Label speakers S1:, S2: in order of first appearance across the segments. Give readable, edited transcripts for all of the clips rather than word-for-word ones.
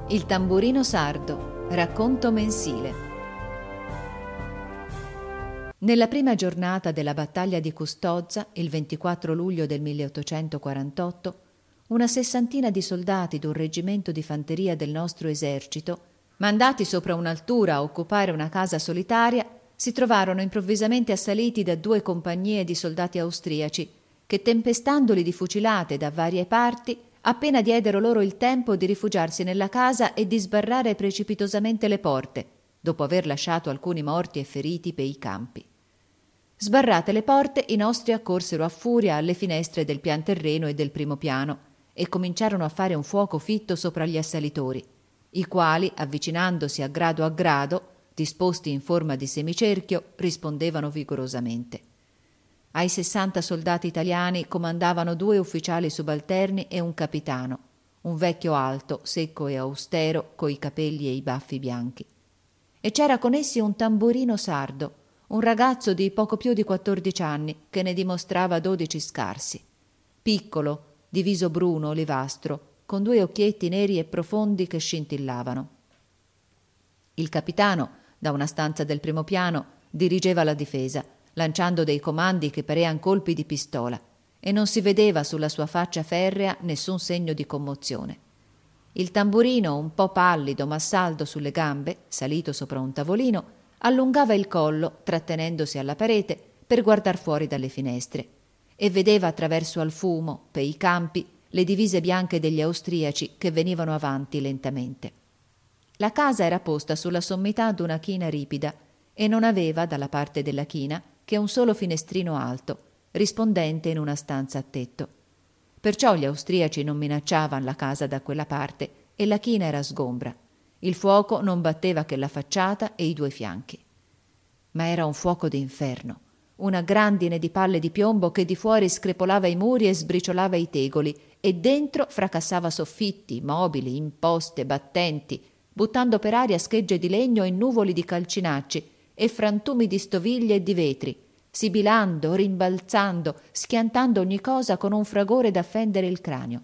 S1: Il tamburino sardo, racconto mensile. Nella prima giornata della battaglia di Custozza, il 24 luglio del 1848, una sessantina di soldati d'un reggimento di fanteria del nostro esercito, mandati sopra un'altura a occupare una casa solitaria, si trovarono improvvisamente assaliti da 2 compagnie di soldati austriaci che, tempestandoli di fucilate da varie parti, appena diedero loro il tempo di rifugiarsi nella casa e di sbarrare precipitosamente le porte, dopo aver lasciato alcuni morti e feriti per i campi. Sbarrate le porte, i nostri accorsero a furia alle finestre del pian terreno e del primo piano e cominciarono a fare un fuoco fitto sopra gli assalitori, i quali, avvicinandosi a grado, disposti in forma di semicerchio, rispondevano vigorosamente. Ai 60 soldati italiani comandavano 2 ufficiali subalterni e un capitano, un vecchio alto, secco e austero, coi capelli e i baffi bianchi. E c'era con essi un tamburino sardo, un ragazzo di poco più di 14 anni, che ne dimostrava 12 scarsi. Piccolo, di viso bruno olivastro, con 2 occhietti neri e profondi che scintillavano. Il capitano, da una stanza del primo piano, dirigeva la difesa, lanciando dei comandi che parean colpi di pistola, e non si vedeva sulla sua faccia ferrea nessun segno di commozione. Il tamburino, un po' pallido ma saldo sulle gambe, salito sopra un tavolino, allungava il collo, trattenendosi alla parete, per guardar fuori dalle finestre, e vedeva attraverso al fumo, per i campi, le divise bianche degli austriaci che venivano avanti lentamente. La casa era posta sulla sommità d'una china ripida e non aveva, dalla parte della china, che un solo finestrino alto, rispondente in una stanza a tetto. Perciò gli austriaci non minacciavan la casa da quella parte e la china era sgombra. Il fuoco non batteva che la facciata e i 2 fianchi. Ma era un fuoco d'inferno, una grandine di palle di piombo che di fuori screpolava i muri e sbriciolava i tegoli e dentro fracassava soffitti, mobili, imposte, battenti, buttando per aria schegge di legno e nuvoli di calcinacci e frantumi di stoviglie e di vetri, sibilando, rimbalzando, schiantando ogni cosa con un fragore da fendere il cranio.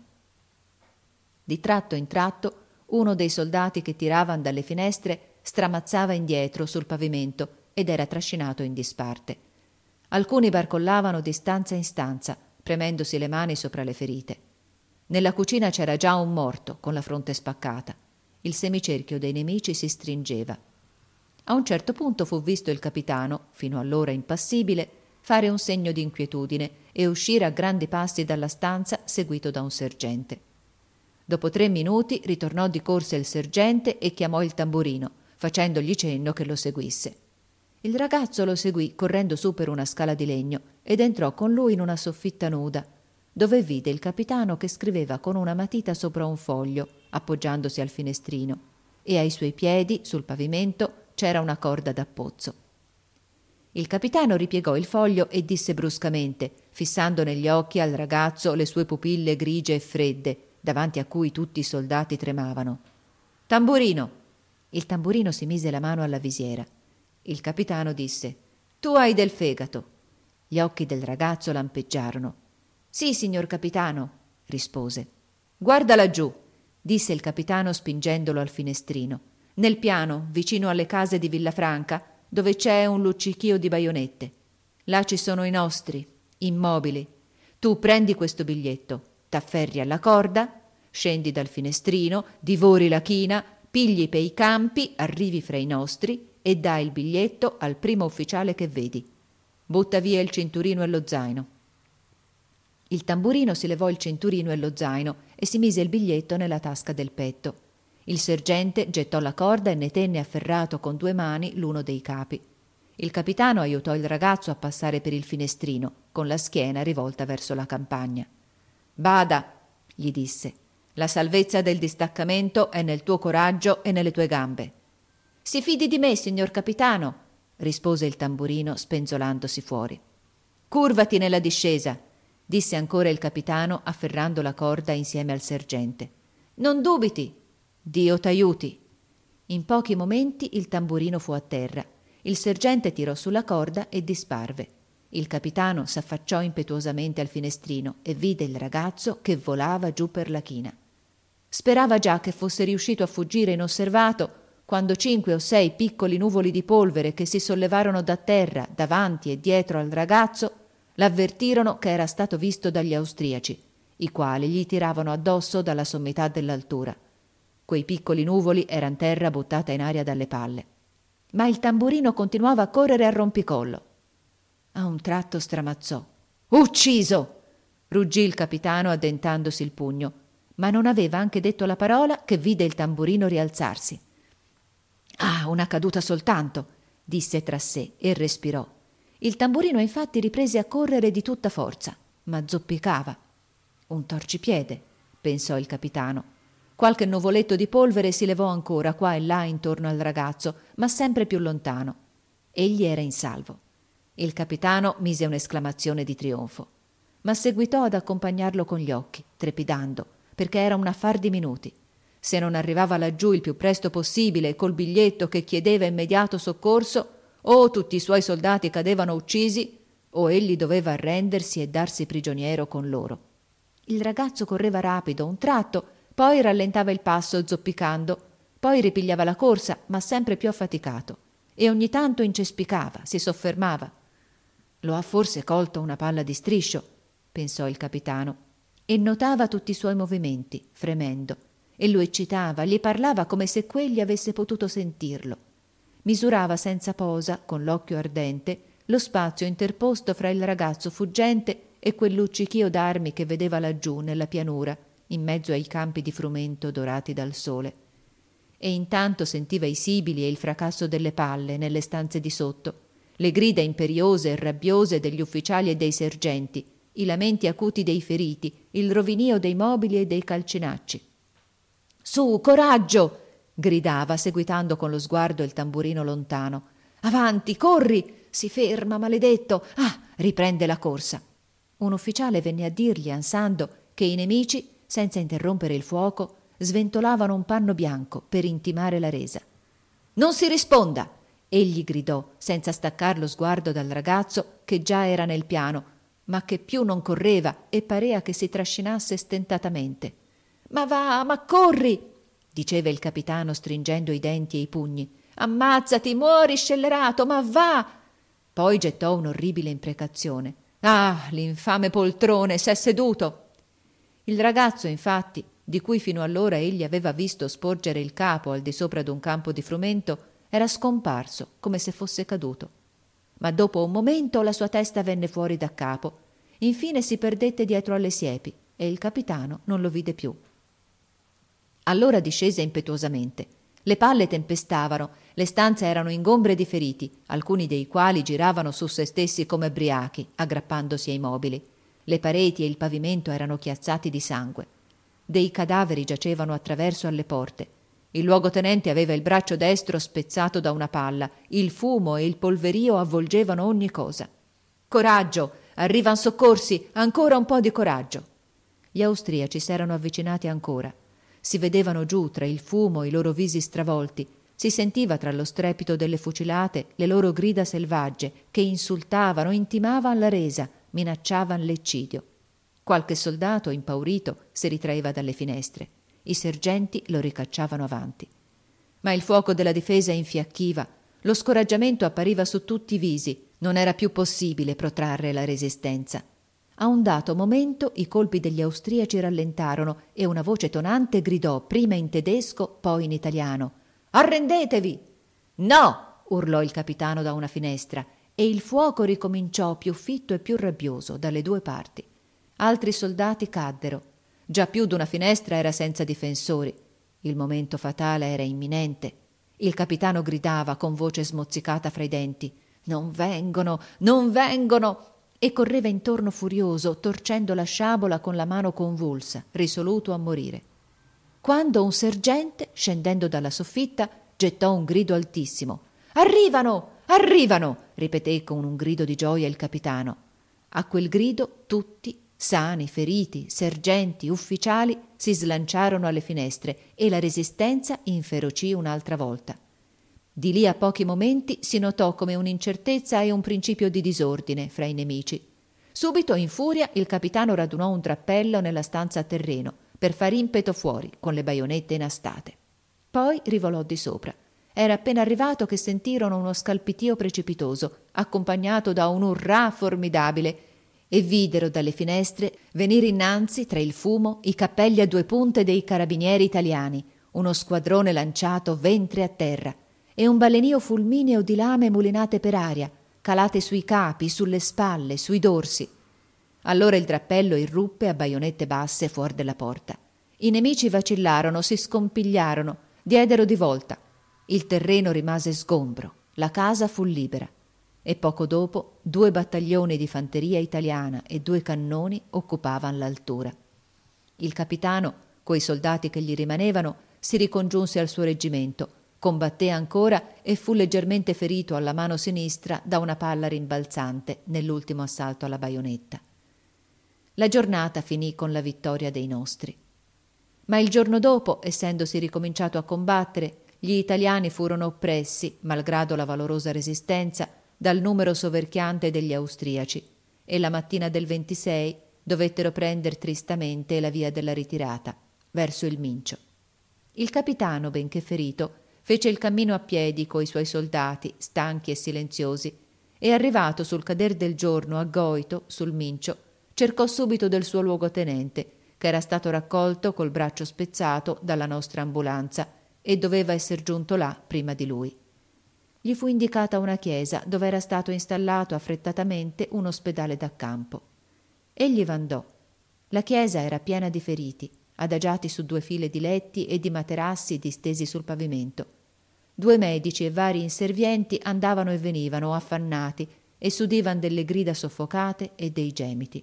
S1: Di tratto in tratto uno dei soldati che tiravan dalle finestre stramazzava indietro sul pavimento ed era trascinato in disparte. Alcuni barcollavano di stanza in stanza, premendosi le mani sopra le ferite. Nella cucina c'era già un morto con la fronte spaccata. Il semicerchio dei nemici si stringeva. A un certo punto fu visto il capitano, fino allora impassibile, fare un segno di inquietudine e uscire a grandi passi dalla stanza seguito da un sergente. Dopo 3 minuti ritornò di corsa il sergente e chiamò il tamburino, facendogli cenno che lo seguisse. Il ragazzo lo seguì correndo su per una scala di legno ed entrò con lui in una soffitta nuda, dove vide il capitano che scriveva con una matita sopra un foglio, appoggiandosi al finestrino, e ai suoi piedi, sul pavimento, c'era una corda da pozzo. Il capitano ripiegò il foglio e disse bruscamente, fissando negli occhi al ragazzo le sue pupille grigie e fredde, davanti a cui tutti i soldati tremavano: «Tamburino!» Il tamburino si mise la mano alla visiera. Il capitano disse: «Tu hai del fegato!» Gli occhi del ragazzo lampeggiarono. «Sì, signor capitano», rispose. «Guarda laggiù», disse il capitano spingendolo al finestrino. «Nel piano, vicino alle case di Villafranca, dove c'è un luccichio di baionette. Là ci sono i nostri, immobili. Tu prendi questo biglietto, t'afferri alla corda, scendi dal finestrino, divori la china, pigli pei campi, arrivi fra i nostri e dai il biglietto al primo ufficiale che vedi. Butta via il cinturino e lo zaino». Il tamburino si levò il cinturino e lo zaino e si mise il biglietto nella tasca del petto. Il sergente gettò la corda e ne tenne afferrato con 2 mani l'uno dei capi. Il capitano aiutò il ragazzo a passare per il finestrino, con la schiena rivolta verso la campagna. «Bada», gli disse, «la salvezza del distaccamento è nel tuo coraggio e nelle tue gambe». «Si fidi di me, signor capitano», rispose il tamburino spenzolandosi fuori. «Curvati nella discesa», disse ancora il capitano afferrando la corda insieme al sergente. «Non dubiti, Dio t'aiuti». In pochi momenti il tamburino fu a terra. Il sergente tirò sulla corda e disparve. Il capitano s'affacciò impetuosamente al finestrino e vide il ragazzo che volava giù per la china. Sperava già che fosse riuscito a fuggire inosservato, quando 5 o 6 piccoli nuvoli di polvere che si sollevarono da terra davanti e dietro al ragazzo l'avvertirono che era stato visto dagli austriaci, i quali gli tiravano addosso dalla sommità dell'altura. Quei piccoli nuvoli eran terra buttata in aria dalle palle. Ma il tamburino continuava a correre a rompicollo. A un tratto stramazzò. «Ucciso!» ruggì il capitano addentandosi il pugno, ma non aveva anche detto la parola che vide il tamburino rialzarsi. «Ah, una caduta soltanto!» disse tra sé e respirò. Il tamburino infatti riprese a correre di tutta forza, ma zoppicava. «Un torcipiede», pensò il capitano. Qualche nuvoletto di polvere si levò ancora qua e là intorno al ragazzo, ma sempre più lontano. Egli era in salvo. Il capitano mise un'esclamazione di trionfo, ma seguitò ad accompagnarlo con gli occhi, trepidando, perché era un affar di minuti. Se non arrivava laggiù il più presto possibile col biglietto che chiedeva immediato soccorso, o tutti i suoi soldati cadevano uccisi, o egli doveva arrendersi e darsi prigioniero con loro. Il ragazzo correva rapido un tratto, poi rallentava il passo zoppicando, poi ripigliava la corsa, ma sempre più affaticato, e ogni tanto incespicava, si soffermava. «Lo ha forse colto una palla di striscio», pensò il capitano, e notava tutti i suoi movimenti, fremendo, e lo eccitava, gli parlava come se quegli avesse potuto sentirlo. Misurava senza posa, con l'occhio ardente, lo spazio interposto fra il ragazzo fuggente e quel luccichio d'armi che vedeva laggiù nella pianura, in mezzo ai campi di frumento dorati dal sole. E intanto sentiva i sibili e il fracasso delle palle nelle stanze di sotto, le grida imperiose e rabbiose degli ufficiali e dei sergenti, i lamenti acuti dei feriti, il rovinio dei mobili e dei calcinacci. «Su, coraggio!» gridava, seguitando con lo sguardo il tamburino lontano. «Avanti, corri! Si ferma, maledetto! Ah, riprende la corsa!» Un ufficiale venne a dirgli, ansando, che i nemici, senza interrompere il fuoco, sventolavano un panno bianco per intimare la resa. «Non si risponda!» egli gridò, senza staccar lo sguardo dal ragazzo che già era nel piano, ma che più non correva e parea che si trascinasse stentatamente. «Ma va, ma corri!» diceva il capitano stringendo i denti e i pugni. «Ammazzati, muori scellerato, ma va!» Poi gettò un'orribile imprecazione. «Ah, l'infame poltrone, s'è seduto!» Il ragazzo, infatti, di cui fino allora egli aveva visto sporgere il capo al di sopra d'un campo di frumento, era scomparso come se fosse caduto. Ma dopo un momento la sua testa venne fuori da capo. Infine si perdette dietro alle siepi e il capitano non lo vide più. Allora discese impetuosamente. Le palle tempestavano, le stanze erano ingombre di feriti, alcuni dei quali giravano su se stessi come briachi, aggrappandosi ai mobili. Le pareti e il pavimento erano chiazzati di sangue. Dei cadaveri giacevano attraverso alle porte. Il luogotenente aveva il braccio destro spezzato da una palla, il fumo e il polverio avvolgevano ogni cosa. «Coraggio! Arrivan soccorsi! Ancora un po' di coraggio!» Gli austriaci s'erano avvicinati ancora. Si vedevano giù tra il fumo i loro visi stravolti, si sentiva tra lo strepito delle fucilate le loro grida selvagge che insultavano, intimavano la resa, minacciavano l'eccidio. Qualche soldato, impaurito, si ritraeva dalle finestre. I sergenti lo ricacciavano avanti. Ma il fuoco della difesa infiacchiva, lo scoraggiamento appariva su tutti i visi, non era più possibile protrarre la resistenza. A un dato momento i colpi degli austriaci rallentarono e una voce tonante gridò prima in tedesco, poi in italiano: «Arrendetevi!» «No!» urlò il capitano da una finestra e il fuoco ricominciò più fitto e più rabbioso dalle due parti. Altri soldati caddero. Già più d'una finestra era senza difensori. Il momento fatale era imminente. Il capitano gridava con voce smozzicata fra i denti: «Non vengono! Non vengono!» e correva intorno furioso, torcendo la sciabola con la mano convulsa, risoluto a morire. Quando un sergente, scendendo dalla soffitta, gettò un grido altissimo. «Arrivano! Arrivano!» ripeté con un grido di gioia il capitano. A quel grido tutti, sani, feriti, sergenti, ufficiali, si slanciarono alle finestre e la resistenza inferocì un'altra volta. Di lì a pochi momenti si notò come un'incertezza e un principio di disordine fra i nemici. Subito, in furia, il capitano radunò un drappello nella stanza a terreno, per far impeto fuori con le baionette inastate. Poi rivolò di sopra. Era appena arrivato che sentirono uno scalpitio precipitoso, accompagnato da un urrà formidabile, e videro dalle finestre venire innanzi, tra il fumo, i cappelli a due punte dei carabinieri italiani, uno squadrone lanciato ventre a terra, e un balenio fulmineo di lame mulinate per aria, calate sui capi, sulle spalle, sui dorsi. Allora il drappello irruppe a baionette basse fuor della porta. I nemici vacillarono, si scompigliarono, diedero di volta. Il terreno rimase sgombro, la casa fu libera. E poco dopo 2 battaglioni di fanteria italiana e 2 cannoni occupavan l'altura. Il capitano, coi soldati che gli rimanevano, si ricongiunse al suo reggimento, combatté ancora e fu leggermente ferito alla mano sinistra da una palla rimbalzante nell'ultimo assalto alla baionetta. La giornata finì con la vittoria dei nostri. Ma il giorno dopo, essendosi ricominciato a combattere, gli italiani furono oppressi, malgrado la valorosa resistenza, dal numero soverchiante degli austriaci, e la mattina del 26 dovettero prender tristamente la via della ritirata, verso il Mincio. Il capitano, benché ferito, fece il cammino a piedi coi suoi soldati, stanchi e silenziosi, e arrivato sul cader del giorno a Goito, sul Mincio, cercò subito del suo luogotenente, che era stato raccolto col braccio spezzato dalla nostra ambulanza e doveva esser giunto là prima di lui. Gli fu indicata una chiesa dove era stato installato affrettatamente un ospedale da campo. Egli v'andò. La chiesa era piena di feriti, adagiati su 2 file di letti e di materassi distesi sul pavimento. 2 medici e vari inservienti andavano e venivano affannati e s'udivan delle grida soffocate e dei gemiti.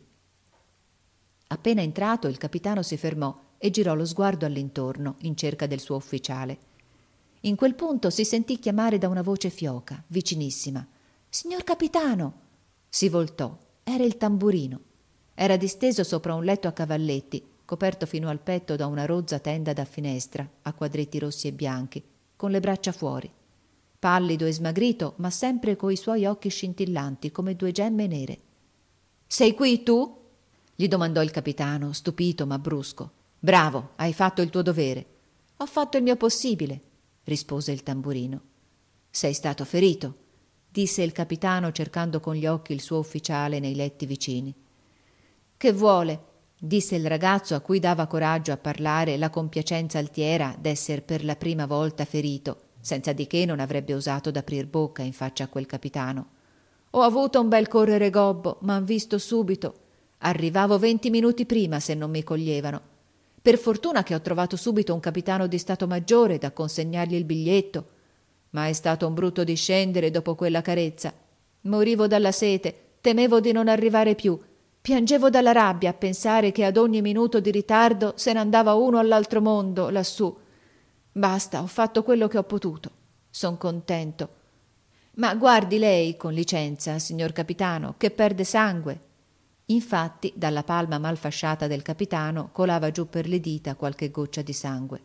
S1: Appena entrato, il capitano si fermò e girò lo sguardo all'intorno in cerca del suo ufficiale. In quel punto si sentì chiamare da una voce fioca, vicinissima. «Signor capitano!» Si voltò. Era il tamburino. Era disteso sopra un letto a cavalletti, coperto fino al petto da una rozza tenda da finestra, a quadretti rossi e bianchi, con le braccia fuori. Pallido e smagrito, ma sempre coi suoi occhi scintillanti come 2 gemme nere. «Sei qui tu?» gli domandò il capitano, stupito ma brusco. «Bravo, hai fatto il tuo dovere». «Ho fatto il mio possibile», rispose il tamburino. «Sei stato ferito», disse il capitano cercando con gli occhi il suo ufficiale nei letti vicini. «Che vuole?» disse il ragazzo, a cui dava coraggio a parlare la compiacenza altiera d'esser per la prima volta ferito, senza di che non avrebbe osato d'aprir bocca in faccia a quel capitano. «Ho avuto un bel correre gobbo, m'han visto subito. Arrivavo 20 minuti prima se non mi coglievano. Per fortuna che ho trovato subito un capitano di Stato Maggiore da consegnargli il biglietto. Ma è stato un brutto discendere dopo quella carezza. Morivo dalla sete, temevo di non arrivare più. Piangevo dalla rabbia a pensare che ad ogni minuto di ritardo se ne andava uno all'altro mondo, lassù. Basta, ho fatto quello che ho potuto. Son contento. Ma guardi lei, con licenza, signor capitano, che perde sangue». Infatti, dalla palma mal fasciata del capitano colava giù per le dita qualche goccia di sangue.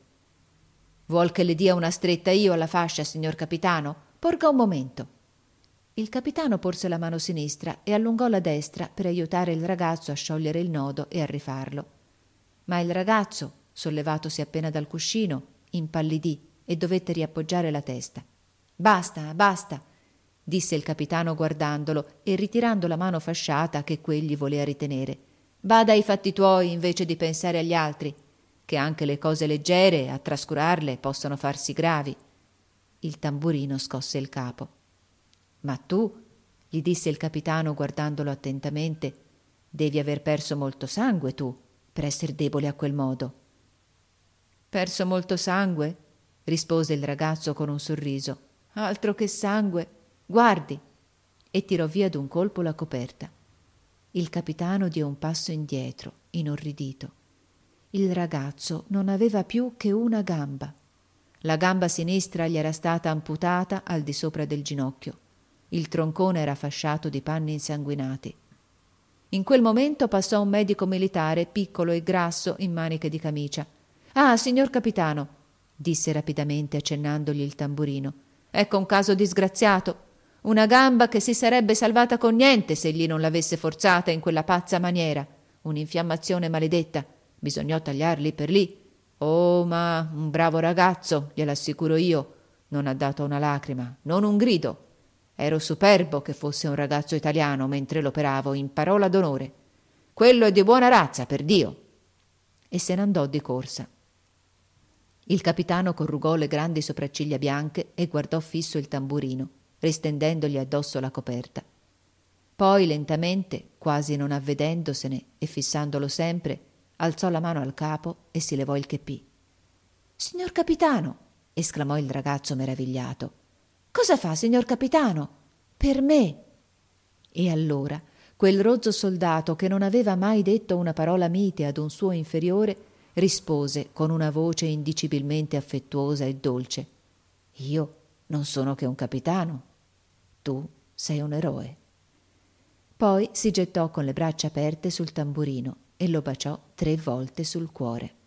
S1: «Vuol che le dia una stretta io alla fascia, signor capitano? Porga un momento». Il capitano porse la mano sinistra e allungò la destra per aiutare il ragazzo a sciogliere il nodo e a rifarlo. Ma il ragazzo, sollevatosi appena dal cuscino, impallidì e dovette riappoggiare la testa. «Basta, basta», disse il capitano guardandolo e ritirando la mano fasciata che quegli volea ritenere. «Bada ai fatti tuoi invece di pensare agli altri, che anche le cose leggere, a trascurarle, possono farsi gravi». Il tamburino scosse il capo. «Ma tu», gli disse il capitano guardandolo attentamente, «devi aver perso molto sangue tu, per esser debole a quel modo». «Perso molto sangue?» rispose il ragazzo con un sorriso. «Altro che sangue! Guardi!» e tirò via d'un colpo la coperta. Il capitano diede un passo indietro, inorridito. Il ragazzo non aveva più che una gamba. La gamba sinistra gli era stata amputata al di sopra del ginocchio. Il troncone era fasciato di panni insanguinati. In quel momento passò un medico militare, piccolo e grasso, in maniche di camicia. «Ah, signor capitano», disse rapidamente accennandogli il tamburino, «ecco un caso disgraziato. Una gamba che si sarebbe salvata con niente se egli non l'avesse forzata in quella pazza maniera. Un'infiammazione maledetta. Bisognò tagliarli per lì. Oh, ma un bravo ragazzo, gliel'assicuro io. Non ha dato una lacrima, non un grido. Ero superbo che fosse un ragazzo italiano mentre l'operavo, in parola d'onore. Quello è di buona razza, per Dio. E se ne andò di corsa. Il capitano corrugò le grandi sopracciglia bianche e guardò fisso il tamburino, ristendendogli addosso la coperta. Poi lentamente, quasi non avvedendosene e fissandolo sempre, alzò la mano al capo e si levò il cheppì. «Signor capitano!» esclamò il ragazzo meravigliato. «Cosa fa, signor capitano? Per me!» E allora quel rozzo soldato, che non aveva mai detto una parola mite ad un suo inferiore, rispose con una voce indicibilmente affettuosa e dolce: «Io non sono che un capitano. Tu sei un eroe». Poi si gettò con le braccia aperte sul tamburino e lo baciò 3 volte sul cuore.